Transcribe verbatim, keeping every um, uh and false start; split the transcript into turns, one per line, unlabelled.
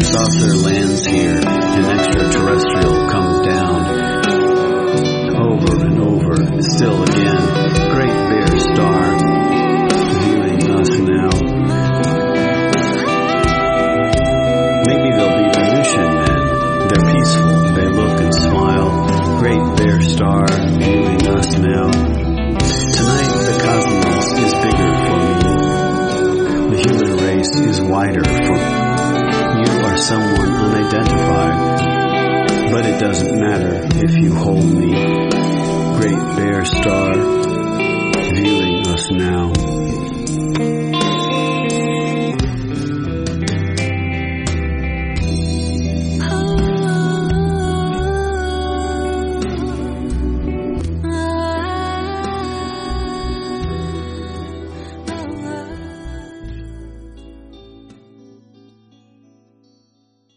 saucer lands here, an extraterrestrial comes down. Over and over, still again, Great Bear Star, viewing us now. Maybe they'll be Venusian men. They're peaceful, they look and smile. Great Bear Star, viewing us now. Tonight the cosmos is bigger for me. The human race is wider for me. You are someone unidentified, but it doesn't matter if you hold me. Great Bear Star.